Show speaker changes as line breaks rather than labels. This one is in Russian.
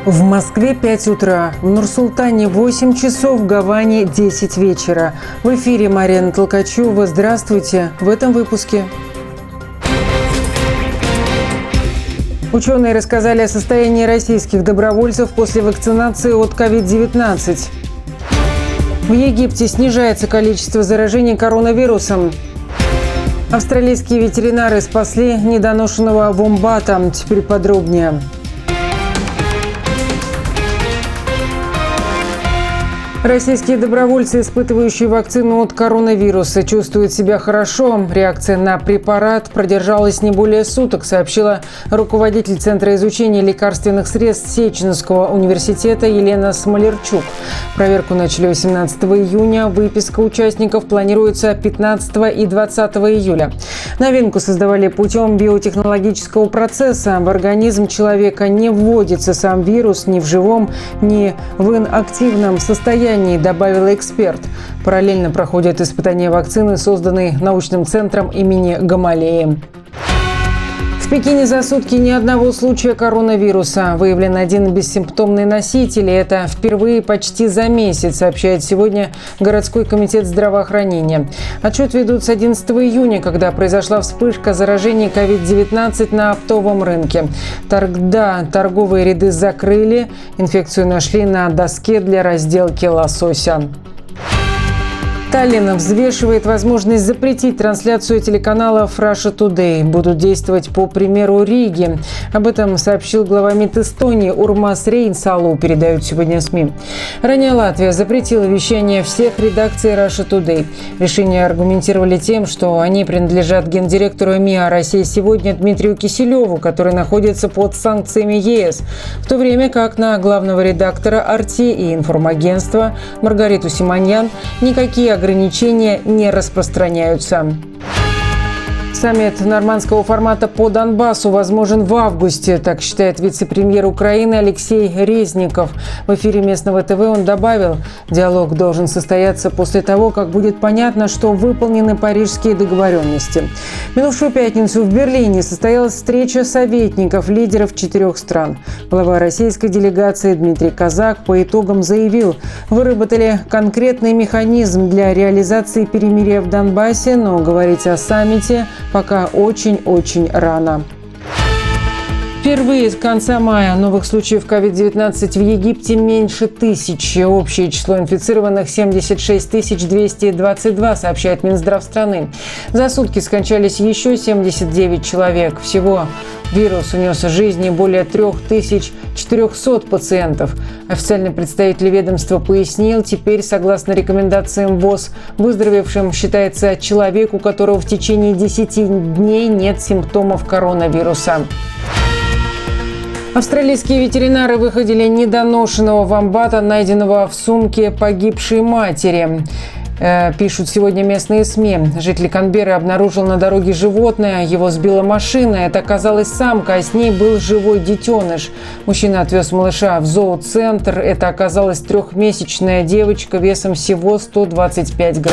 В Москве 5 утра, в Нур-Султане 8 часов, в Гаване 10 вечера. В эфире Марина Толкачева. Здравствуйте. В этом выпуске. Ученые рассказали о состоянии российских добровольцев после вакцинации от COVID-19. В Египте снижается количество заражений коронавирусом. Австралийские ветеринары спасли недоношенного вомбата. Теперь подробнее. Российские добровольцы, испытывающие вакцину от коронавируса, чувствуют себя хорошо. Реакция на препарат продержалась не более суток, сообщила руководитель Центра изучения лекарственных средств Сеченского университета Елена Смолерчук. Проверку начали 18 июня. Выписка участников планируется 15 и 20 июля. Новинку создавали путем биотехнологического процесса. В организм человека не вводится сам вирус ни в живом, ни в инактивном состоянии, добавил эксперт. Параллельно проходят испытания вакцины, созданной научным центром имени Гамалеи. В Пекине за сутки ни одного случая коронавируса. Выявлен один бессимптомный носитель. Это впервые почти за месяц, сообщает сегодня городской комитет здравоохранения. Отчет ведут с 11 июня, когда произошла вспышка заражения COVID-19 на оптовом рынке. Торговые ряды закрыли. Инфекцию нашли на доске для разделки лосося. Таллин взвешивает возможность запретить трансляцию телеканалов Russia Today. Будут действовать по примеру Риги. Об этом сообщил глава МИД Эстонии Урмас Рейнсалу, передают сегодня СМИ. Ранее Латвия запретила вещание всех редакций Russia Today. Решение аргументировали тем, что они принадлежат гендиректору МИА «Россия сегодня» Дмитрию Киселеву, который находится под санкциями ЕС, в то время как на главного редактора «Арти» и информагентства Маргариту Симоньян никакие ограничения не распространяются. Саммит нормандского формата по Донбассу возможен в августе, так считает вице-премьер Украины Алексей Резников. В эфире местного ТВ он добавил, диалог должен состояться после того, как будет понятно, что выполнены парижские договоренности. В минувшую пятницу в Берлине состоялась встреча советников лидеров 4 стран. Глава российской делегации Дмитрий Казак по итогам заявил, выработали конкретный механизм для реализации перемирия в Донбассе, но говорить о саммите пока очень-очень рано. Впервые с конца мая новых случаев COVID-19 в Египте меньше 1000. Общее число инфицированных 76 222, сообщает Минздрав страны. За сутки скончались еще 79 человек. Всего вирус унес жизни более 3400 пациентов. Официальный представитель ведомства пояснил, теперь, согласно рекомендациям ВОЗ, выздоровевшим считается человек, у которого в течение 10 дней нет симптомов коронавируса. Австралийские ветеринары выходили недоношенного вомбата, найденного в сумке погибшей матери. Пишут сегодня местные СМИ. Житель Канберры обнаружил на дороге животное. Его сбила машина. Это оказалась самка, а с ней был живой детеныш. Мужчина отвез малыша в зооцентр. Это оказалась 3-месячная девочка весом всего 125 грамм.